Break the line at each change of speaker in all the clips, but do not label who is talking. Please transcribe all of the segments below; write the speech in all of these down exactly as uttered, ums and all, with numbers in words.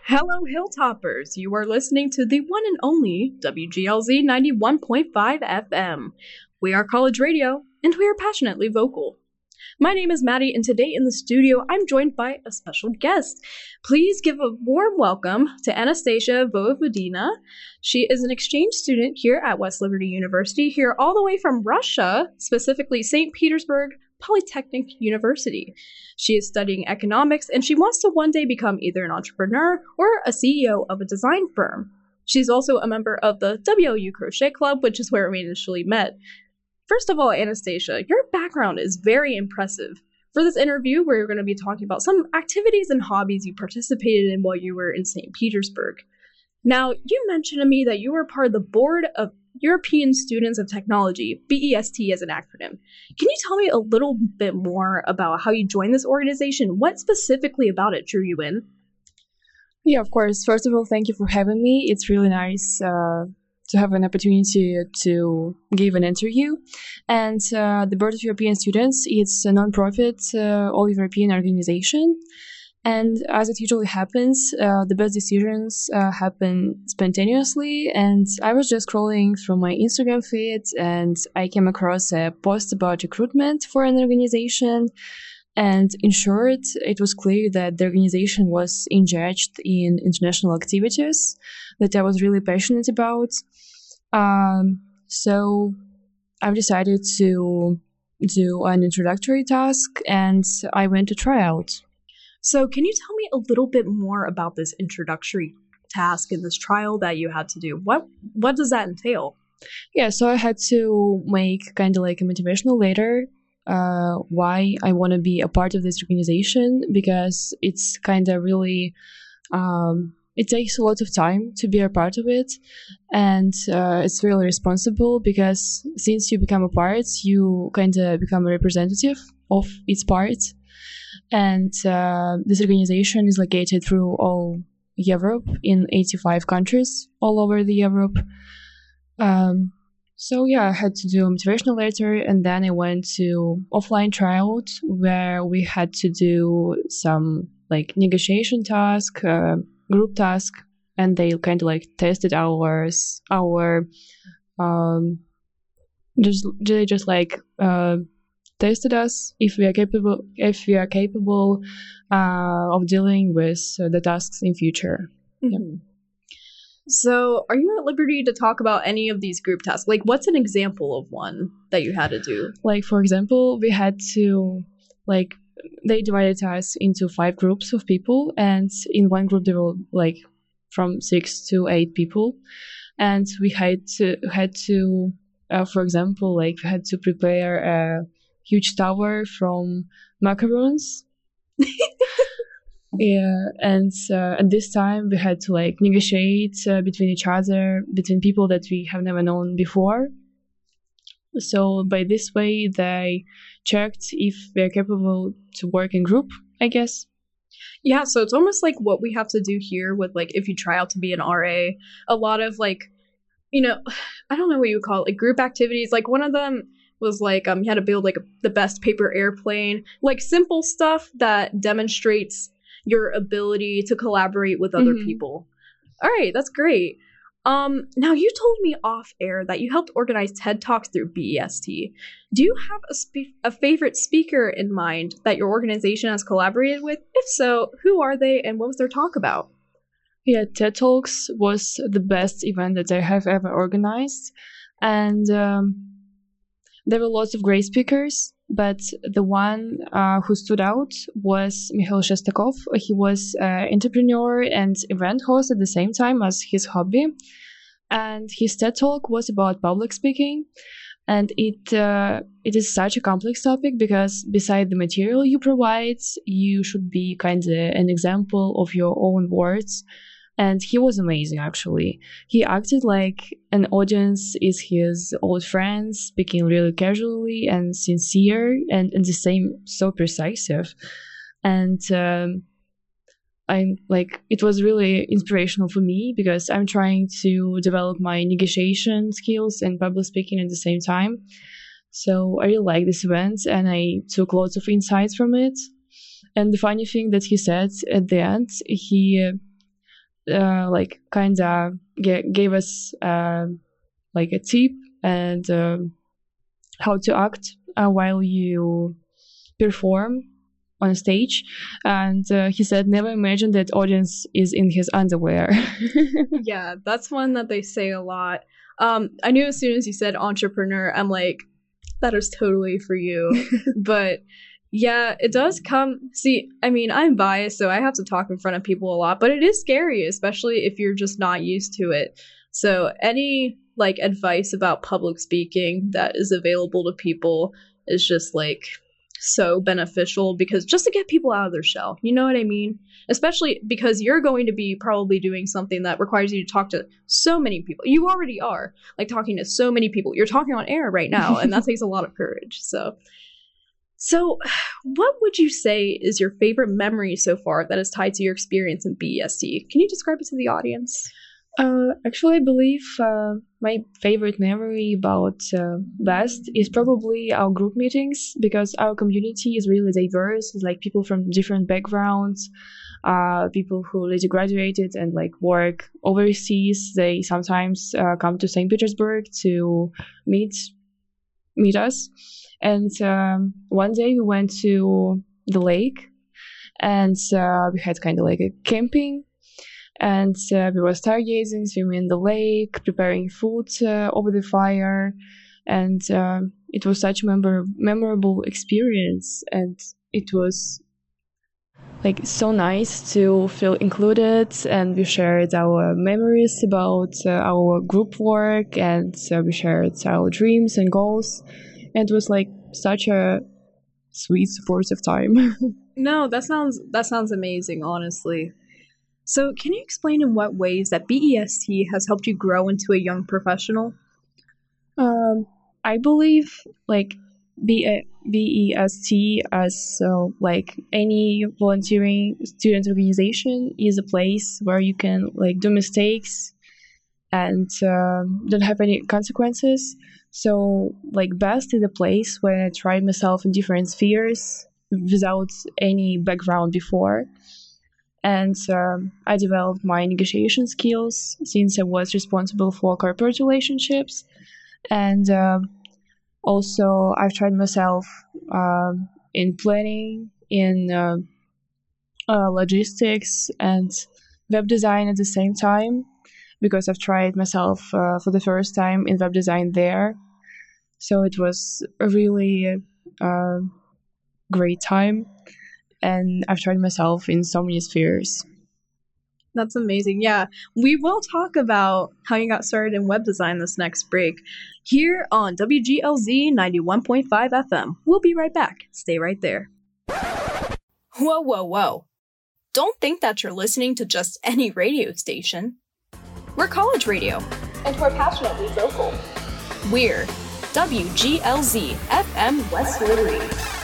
Hello, Hilltoppers! You are listening to the one and only W G L Z ninety-one point five F M. We are college radio, and we are passionately vocal. My name is Maddie, and today in the studio, I'm joined by a special guest. Please give a warm welcome to Anastasia Vojvodina. She is an exchange student here at West Liberty University, here all the way from Russia, specifically Saint Petersburg Polytechnic University. She is studying economics, and she wants to one day become either an entrepreneur or a C E O of a design firm. She's also a member of the W L U Crochet Club, which is where we initially met. First of all, Anastasia, your background is very impressive. For this interview, we're going to be talking about some activities and hobbies you participated in while you were in Saint Petersburg. Now, you mentioned to me that you were part of the Board of European Students of Technology, B E S T as an acronym. Can you tell me a little bit more about how you joined this organization? What specifically about it drew you in?
Yeah, of course. First of all, thank you for having me. It's really nice uh, to have an opportunity to give an interview. And uh, the Board of European Students, it's a non-profit uh, all-European organization. And as it usually happens, uh, the best decisions uh, happen spontaneously. And I was just scrolling through my Instagram feed, and I came across a post about recruitment for an organization. And in short, it was clear that the organization was engaged in international activities that I was really passionate about. Um, so I've decided to do an introductory task, and I went to try out.
So can you tell me a little bit more about this introductory task and this trial that you had to do? What what does that entail?
Yeah, so I had to make kind of like a motivational letter uh, why I want to be a part of this organization, because it's kind of really, um, it takes a lot of time to be a part of it, and uh, it's really responsible because since you become a part, you kind of become a representative of its part. And uh, this organization is located through all Europe in eighty-five countries all over the Europe. Um, so yeah, I had to do a motivational letter, and then I went to offline tryout where we had to do some like negotiation task, uh, group task, and they kind of like tested ours, our, um, just they just like. Uh, tested us if we are capable if we are capable uh, of dealing with uh, the tasks in future.
Mm-hmm. Yep. So are you at liberty to talk about any of these group tasks? Like, what's an example of one that you had to do?
Like, for example, we had to, like, they divided us into five groups of people, and in one group there were like from six to eight people, and we had to had to uh, for example, like we had to prepare a huge tower from macarons. Yeah, and uh, at this time we had to like negotiate uh, between each other, between people that we have never known before. So by this way, they checked if we're capable to work in group, I guess.
Yeah, so it's almost like what we have to do here with like if you try out to be an R A, a lot of like, you know, I don't know what you would call it, like group activities. Like one of them was like um you had to build like a, the best paper airplane, like simple stuff that demonstrates your ability to collaborate with other mm-hmm. people. All right, that's great. Um, now you told me off air that you helped organize TED Talks through B E S T. Do you have a, spe- a favorite speaker in mind that your organization has collaborated with? If so, who are they and what was their talk about?
Yeah, TED Talks was the best event that I have ever organized, and um, there were lots of great speakers, but the one uh, who stood out was Mikhail Shestakov. He was an entrepreneur and event host at the same time as his hobby, and his TED Talk was about public speaking. And it uh, it is such a complex topic because beside the material you provide, you should be kind of an example of your own words. And he was amazing, actually. He acted like an audience is his old friends, speaking really casually and sincere, and at the same so persuasive. And um, I'm like, it was really inspirational for me because I'm trying to develop my negotiation skills and public speaking at the same time. So I really like this event, and I took lots of insights from it. And the funny thing that he said at the end, he uh, like kind of g- gave us uh, like a tip and um, how to act uh, while you perform on stage. And uh, he said, never imagine that audience is in his underwear.
Yeah, that's one that they say a lot. Um, I knew as soon as you said entrepreneur, I'm like, that is totally for you. But yeah, it does come. See, I mean, I'm biased, so I have to talk in front of people a lot, but it is scary, especially if you're just not used to it. So, any like advice about public speaking that is available to people is just like so beneficial, because just to get people out of their shell, you know what I mean? Especially because you're going to be probably doing something that requires you to talk to so many people. You already are like talking to so many people. You're talking on air right now, and that takes a lot of courage. So, so what would you say is your favorite memory so far that is tied to your experience in B E S T? Can you describe it to the audience?
Uh, actually, I believe uh, my favorite memory about uh, BEST is probably our group meetings, because our community is really diverse. It's like people from different backgrounds, uh, people who already graduated and like work overseas. They sometimes uh, come to Saint Petersburg to meet meet us. And um, one day we went to the lake, and uh, we had kind of like a camping. And uh, we were stargazing, swimming in the lake, preparing food uh, over the fire, and uh, it was such a memor- memorable experience. And it was like so nice to feel included, and we shared our memories about uh, our group work, and uh, we shared our dreams and goals. And it was like such a sweet, supportive time.
No, that sounds that sounds amazing, honestly. So, can you explain in what ways that B E S T has helped you grow into a young professional?
Um, I believe like B E S T, as uh, like any volunteering student organization, is a place where you can like do mistakes and uh, don't have any consequences. So like BEST is a place where I tried myself in different spheres without any background before. And um, I developed my negotiation skills since I was responsible for corporate relationships. And uh, also, I've tried myself um in planning, in uh, uh, logistics, and web design at the same time, because I've tried myself uh, for the first time in web design there. So it was a really uh, great time. And I've tried myself in so many spheres.
That's amazing. Yeah, we will talk about how you got started in web design this next break here on W G L Z ninety-one point five F M. We'll be right back. Stay right there. Whoa, whoa, whoa. Don't think that you're listening to just any radio station. We're college radio, and we're passionately vocal. We're W G L Z F M West Liberty.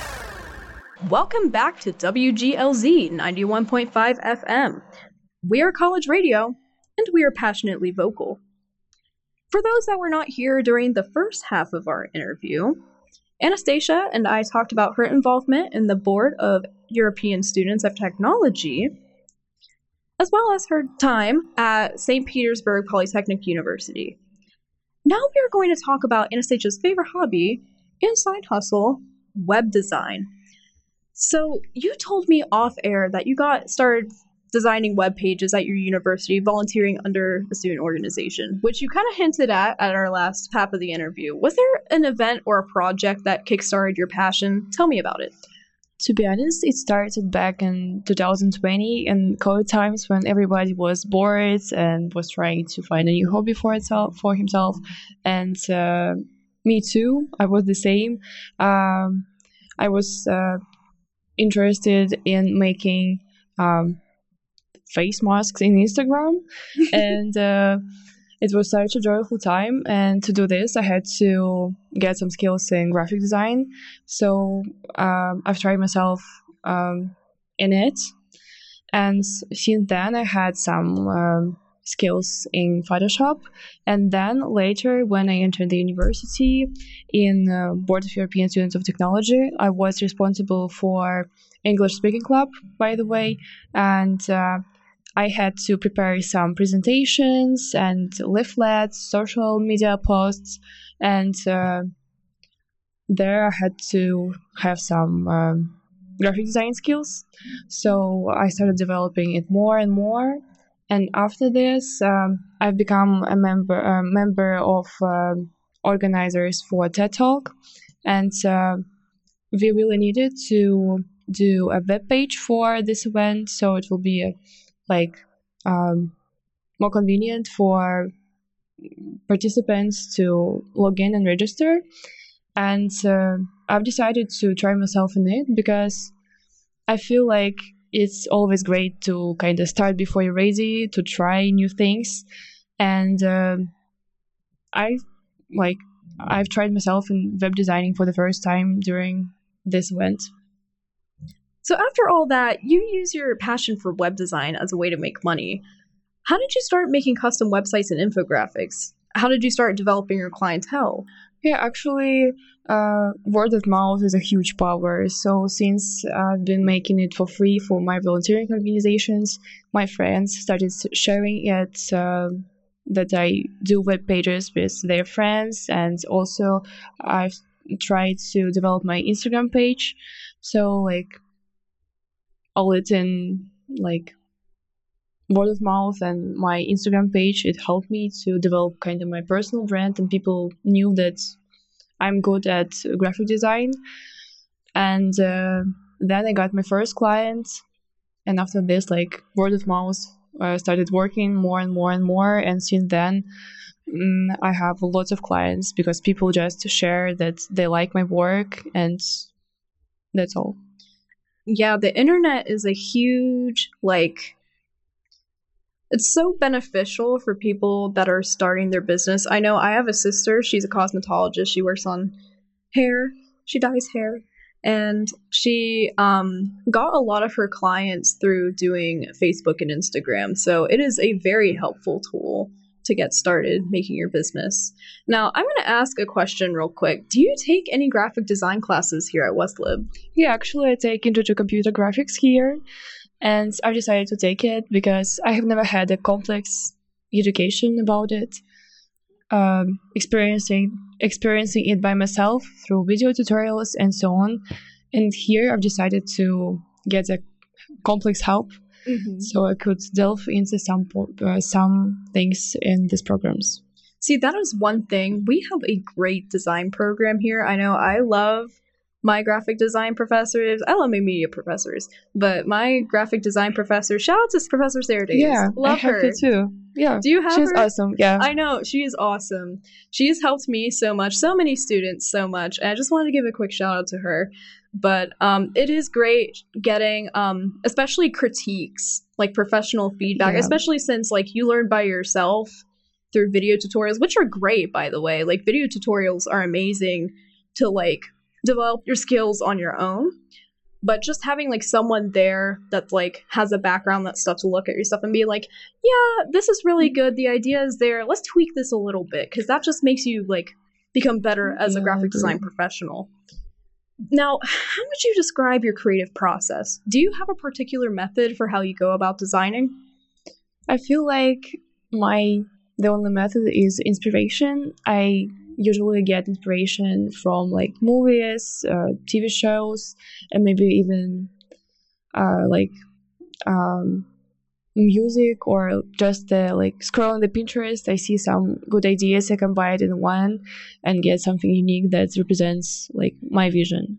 Welcome back to W G L Z ninety-one point five F M. We are college radio, and we are passionately vocal. For those that were not here during the first half of our interview, Anastasia and I talked about her involvement in the Board of European Students of Technology, as well as her time at Saint Petersburg Polytechnic University. Now we are going to talk about Anastasia's favorite hobby and side hustle, web design. So you told me off air that you got started designing web pages at your university, volunteering under a student organization, which you kind of hinted at at our last half of the interview. Was there an event or a project that kickstarted your passion? Tell me about it.
To be honest, it started back in two thousand twenty in COVID times, when everybody was bored and was trying to find a new hobby for itself, for himself. And uh, me too, I was the same. Um, I was uh, interested in making um, face masks in Instagram, and uh, it was such a joyful time. And to do this, I had to get some skills in graphic design. So um, I've tried myself um, in it, and since then I had some um, skills in Photoshop. And then later, when I entered the university in uh, Board of European Students of Technology, I was responsible for English speaking club, by the way, and uh, I had to prepare some presentations and leaflets, social media posts, and uh, there I had to have some um, graphic design skills. So I started developing it more and more. And after this, um, I've become a member a member of um organizers for TED Talk, and uh, we really needed to do a web page for this event, so it will be uh, like um, more convenient for participants to log in and register. And uh, I've decided to try myself in it because I feel like it's always great to kind of start before you're ready to try new things. And um I like I've tried myself in web designing for the first time during this event.
So after all that, you use your passion for web design as a way to make money. How did you start making custom websites and infographics? How did you start developing your clientele?
Yeah, actually, uh, word of mouth is a huge power. So since I've been making it for free for my volunteering organizations, my friends started sharing it. Uh, that I do web pages with their friends, and also I've tried to develop my Instagram page. So like all it in like word of mouth and my Instagram page, it helped me to develop kind of my personal brand, and people knew that I'm good at graphic design. And uh, then I got my first client, and after this, like word of mouth uh, started working more and more and more. And since then, um, I have lots of clients because people just share that they like my work, and that's all.
Yeah, the internet is a huge, like, it's so beneficial for people that are starting their business. I know I have a sister, she's a cosmetologist, she works on hair, she dyes hair, and she um, got a lot of her clients through doing Facebook and Instagram. So it is a very helpful tool to get started making your business. Now, I'm going to ask a question real quick. Do you take any graphic design classes here at Westlib?
Yeah, actually, I take Intro to Computer Graphics here, and I decided to take it because I have never had a complex education about it. Um, experiencing experiencing it by myself through video tutorials and so on, and here I've decided to get a complex help, mm-hmm. so I could delve into some uh, some things in these programs.
See, that is one thing. We have a great design program here. I know I love my graphic design professors. I love my media professors, but my graphic design professor, shout out to Professor Sarah Davis.
Yeah,
love
I have
her
her too. Yeah,
do you have
she's
her?
awesome. Yeah,
I know, she is awesome. She's helped me so much, so many students so much, and I just wanted to give a quick shout out to her. But um, it is great getting, um, especially critiques, like professional feedback, yeah. especially since like you learn by yourself through video tutorials, which are great, by the way. Like video tutorials are amazing to like develop your skills on your own. But just having like someone there that like has a background that stuff to look at your stuff and be like, yeah, this is really good. The idea is there. Let's tweak this a little bit, because that just makes you like become better as a yeah, graphic design professional. Now, how would you describe your creative process? Do you have a particular method for how you go about designing?
I feel like my the only method is inspiration. I usually get inspiration from like movies, uh, T V shows, and maybe even uh, like um, music, or just uh, like scrolling the Pinterest. I see some good ideas, I combine it in one and get something unique that represents like my vision.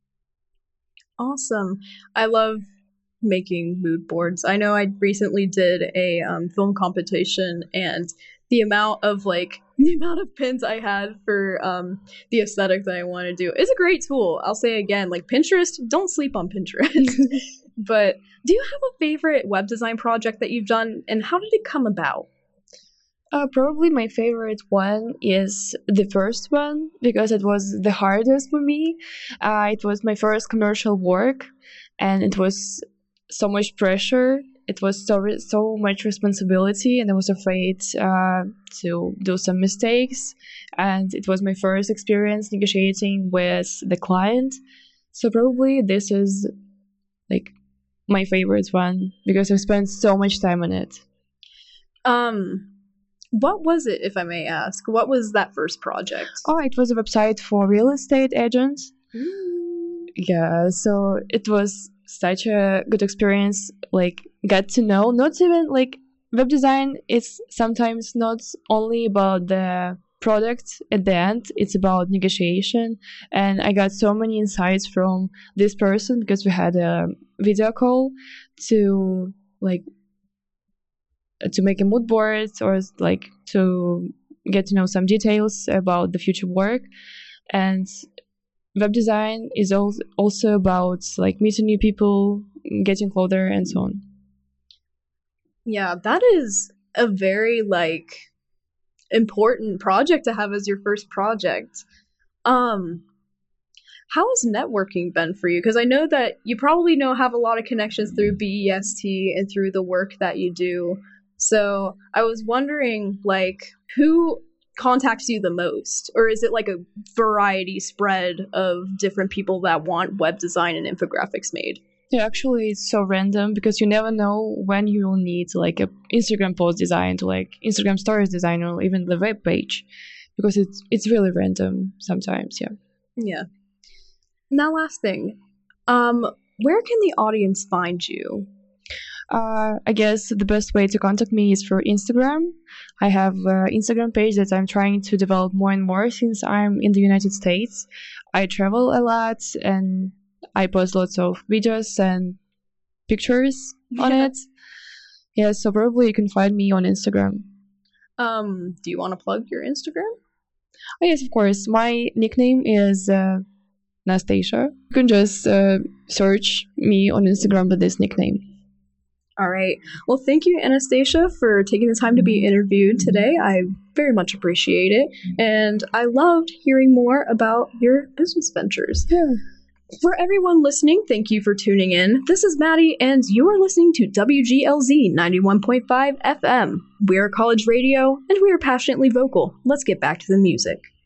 Awesome. I love making mood boards. I know I recently did a um, film competition, and the amount of like the amount of pins I had for um, the aesthetic that I want to do is a great tool. I'll say again, like Pinterest, don't sleep on Pinterest. But do you have a favorite web design project that you've done, and how did it come about?
Uh, probably my favorite one is the first one, because it was the hardest for me. Uh, it was my first commercial work, and it was so much pressure. It was so so much responsibility, and I was afraid uh, to do some mistakes. And it was my first experience negotiating with the client. So probably this is like my favorite one because I've spent so much time on it.
Um, what was it, if I may ask? What was that first project?
Oh, it was a website for real estate agents.
Mm.
Yeah, so it was such a good experience. Like, get to know, not even like web design is sometimes not only about the product at the end, it's about negotiation. And I got so many insights from this person because we had a video call to like to make a mood board or like to get to know some details about the future work. And web design is also about like meeting new people, getting closer, and so on.
Yeah, that is a very like important project to have as your first project. Um, how has networking been for you? Because I know that you probably know have a lot of connections through B E S T and through the work that you do. So I was wondering, like, who contacts you the most, or is it like a variety spread of different people that want web design and infographics made?
Yeah, actually, it's so random because you never know when you will need like a Instagram post designed, like Instagram stories design, or even the web page, because it's it's really random sometimes. Yeah.
Yeah. Now, last thing, um, where can the audience find you?
Uh, I guess the best way to contact me is through Instagram. I have an Instagram page that I'm trying to develop more and more since I'm in the United States. I travel a lot and I post lots of videos and pictures on
Yeah.
it. Yeah, so probably you can find me on Instagram.
Um, do you want to plug your Instagram?
Oh, yes, of course. My nickname is uh, Nastasia. You can just uh, search me on Instagram with this nickname.
All right. Well, thank you, Anastasia, for taking the time to be interviewed today. I very much appreciate it. And I loved hearing more about your business ventures.
Yeah.
For everyone listening, thank you for tuning in. This is Maddie, and you are listening to W G L Z ninety-one point five F M. We are college radio, and we are passionately vocal. Let's get back to the music.